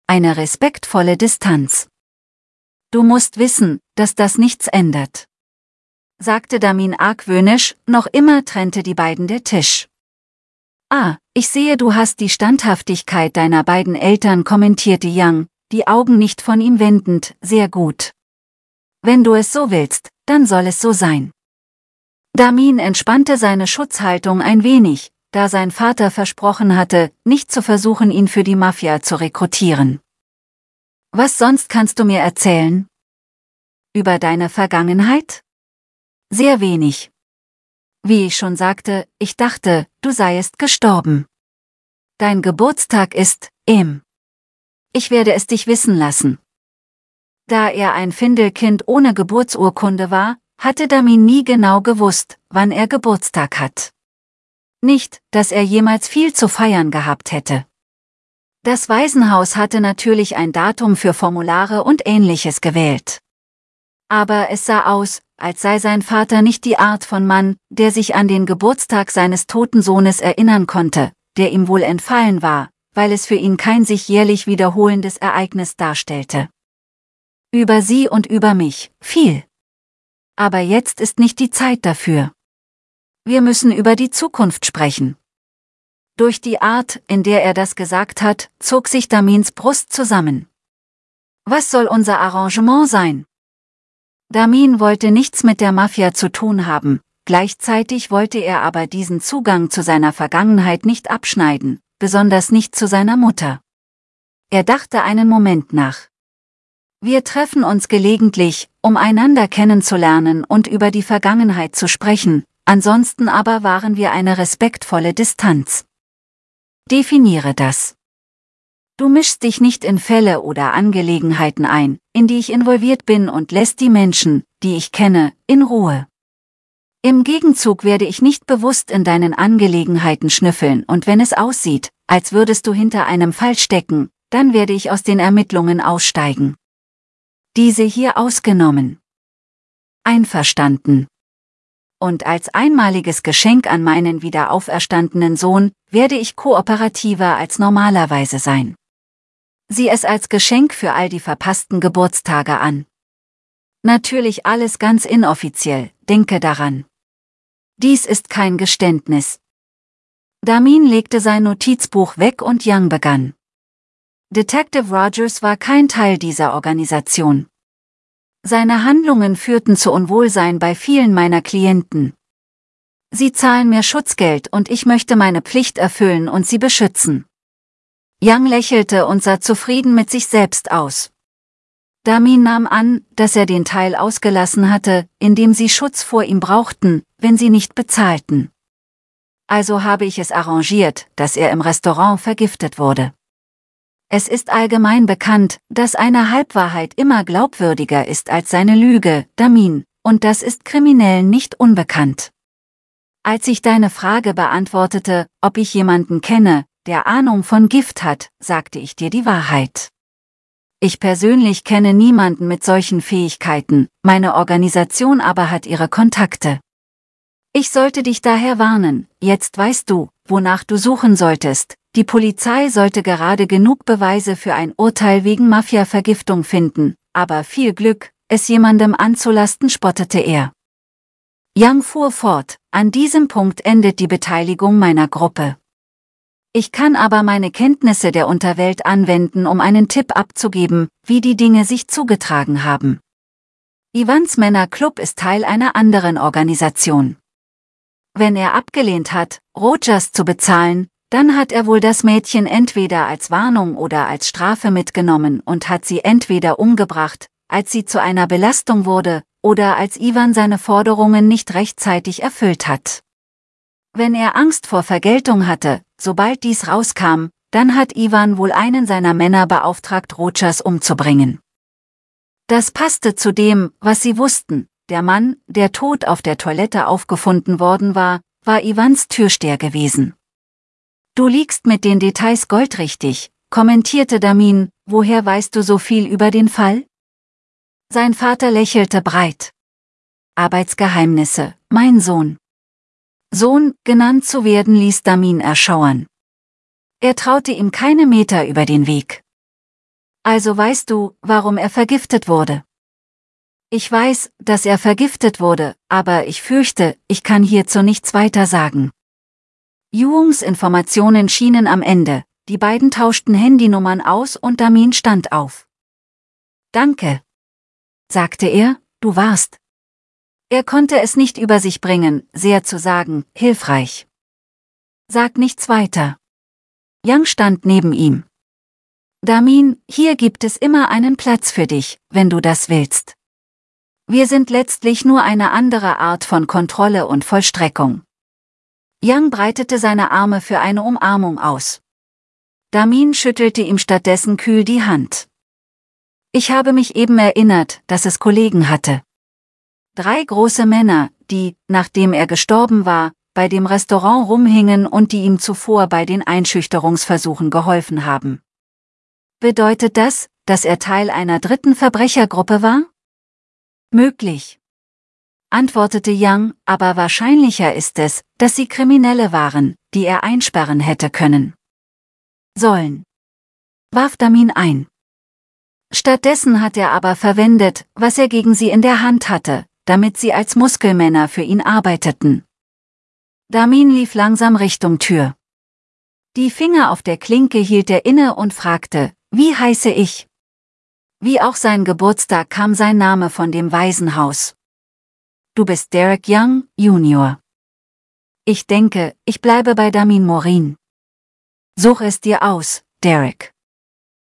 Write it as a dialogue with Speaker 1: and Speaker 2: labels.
Speaker 1: eine respektvolle Distanz. Du musst wissen, dass das nichts ändert, sagte Damin argwöhnisch, noch immer trennte die beiden der Tisch. Ah, ich sehe, du hast die Standhaftigkeit deiner beiden Eltern, kommentierte Yang, die Augen nicht von ihm wendend, sehr gut. Wenn du es so willst, dann soll es so sein. Damin entspannte seine Schutzhaltung ein wenig, da sein Vater versprochen hatte, nicht zu versuchen, ihn für die Mafia zu rekrutieren. Was sonst kannst du mir erzählen? Über deine Vergangenheit? Sehr wenig. Wie ich schon sagte, ich dachte, du seiest gestorben. Dein Geburtstag ist, Ich werde es dich wissen lassen. Da er ein Findelkind ohne Geburtsurkunde war, hatte Damin nie genau gewusst, wann er Geburtstag hat. Nicht, dass er jemals viel zu feiern gehabt hätte. Das Waisenhaus hatte natürlich ein Datum für Formulare und Ähnliches gewählt. Aber es sah aus, als sei sein Vater nicht die Art von Mann, der sich an den Geburtstag seines toten Sohnes erinnern konnte, der ihm wohl entfallen war, weil es für ihn kein sich jährlich wiederholendes Ereignis darstellte. Über sie und über mich, viel. Aber jetzt ist nicht die Zeit dafür. Wir müssen über die Zukunft sprechen. Durch die Art, in der er das gesagt hat, zog sich Damins Brust zusammen. Was soll unser Arrangement sein? Damin wollte nichts mit der Mafia zu tun haben, gleichzeitig wollte er aber diesen Zugang zu seiner Vergangenheit nicht abschneiden, besonders nicht zu seiner Mutter. Er dachte einen Moment nach. Wir treffen uns gelegentlich, um einander kennenzulernen und über die Vergangenheit zu sprechen, ansonsten aber wahren wir eine respektvolle Distanz. Definiere das. Du mischst dich nicht in Fälle oder Angelegenheiten ein, in die ich involviert bin und lässt die Menschen, die ich kenne, in Ruhe. Im Gegenzug werde ich nicht bewusst in deinen Angelegenheiten schnüffeln und wenn es aussieht, als würdest du hinter einem Fall stecken, dann werde ich aus den Ermittlungen aussteigen. Diese hier ausgenommen. Einverstanden. Und als einmaliges Geschenk an meinen wieder auferstandenen Sohn, werde ich kooperativer als normalerweise sein. Sieh es als Geschenk für all die verpassten Geburtstage an. Natürlich alles ganz inoffiziell, denke daran. Dies ist kein Geständnis. Damin legte sein Notizbuch weg und Yang begann. Detective Rogers war kein Teil dieser Organisation. Seine Handlungen führten zu Unwohlsein bei vielen meiner Klienten. Sie zahlen mir Schutzgeld und ich möchte meine Pflicht erfüllen und sie beschützen. Yang lächelte und sah zufrieden mit sich selbst aus. Damin nahm an, dass er den Teil ausgelassen hatte, in dem sie Schutz vor ihm brauchten, wenn sie nicht bezahlten. Also habe ich es arrangiert, dass er im Restaurant vergiftet wurde. Es ist allgemein bekannt, dass eine Halbwahrheit immer glaubwürdiger ist als seine Lüge, Damin, und das ist Kriminellen nicht unbekannt. Als ich deine Frage beantwortete, ob ich jemanden kenne, der Ahnung von Gift hat, sagte ich dir die Wahrheit. Ich persönlich kenne niemanden mit solchen Fähigkeiten, meine Organisation aber hat ihre Kontakte. Ich sollte dich daher warnen, jetzt weißt du, wonach du suchen solltest. Die Polizei sollte gerade genug Beweise für ein Urteil wegen Mafia-Vergiftung finden, aber viel Glück, es jemandem anzulasten, spottete er. Yang fuhr fort, an diesem Punkt endet die Beteiligung meiner Gruppe. Ich kann aber meine Kenntnisse der Unterwelt anwenden, um einen Tipp abzugeben, wie die Dinge sich zugetragen haben. Ivans Männerclub ist Teil einer anderen Organisation. Wenn er abgelehnt hat, Rogers zu bezahlen, dann hat er wohl das Mädchen entweder als Warnung oder als Strafe mitgenommen und hat sie entweder umgebracht, als sie zu einer Belastung wurde, oder als Ivan seine Forderungen nicht rechtzeitig erfüllt hat. Wenn er Angst vor Vergeltung hatte, sobald dies rauskam, dann hat Ivan wohl einen seiner Männer beauftragt, Rogers umzubringen. Das passte zu dem, was sie wussten. Der Mann, der tot auf der Toilette aufgefunden worden war, war Ivans Türsteher gewesen. Du liegst mit den Details goldrichtig, kommentierte Damin, woher weißt du so viel über den Fall? Sein Vater lächelte breit. Arbeitsgeheimnisse, mein Sohn. Sohn, genannt zu werden, ließ Damin erschauern. Er traute ihm keine Meter über den Weg. Also weißt du, warum er vergiftet wurde? Ich weiß, dass er vergiftet wurde, aber ich fürchte, ich kann hierzu nichts weiter sagen. Yuongs Informationen schienen am Ende, die beiden tauschten Handynummern aus und Damin stand auf. Danke, sagte er, du warst. Er konnte es nicht über sich bringen, sehr zu sagen, hilfreich. Sag nichts weiter. Yang stand neben ihm. Damin, hier gibt es immer einen Platz für dich, wenn du das willst. Wir sind letztlich nur eine andere Art von Kontrolle und Vollstreckung. Yang breitete seine Arme für eine Umarmung aus. Damin schüttelte ihm stattdessen kühl die Hand. Ich habe mich eben erinnert, dass es Kollegen hatte. 3 große Männer, die, nachdem er gestorben war, bei dem Restaurant rumhingen und die ihm zuvor bei den Einschüchterungsversuchen geholfen haben. Bedeutet das, dass er Teil einer dritten Verbrechergruppe war? Möglich, antwortete Yang, aber wahrscheinlicher ist es, dass sie Kriminelle waren, die er einsperren hätte können. Sollen, warf Damin ein. Stattdessen hat er aber verwendet, was er gegen sie in der Hand hatte, damit sie als Muskelmänner für ihn arbeiteten. Damin lief langsam Richtung Tür. Die Finger auf der Klinke hielt er inne und fragte, wie heiße ich? Wie auch sein Geburtstag kam sein Name von dem Waisenhaus. Du bist Derek Young, Junior. Ich denke, ich bleibe bei Damin Morin. Such es dir aus, Derek.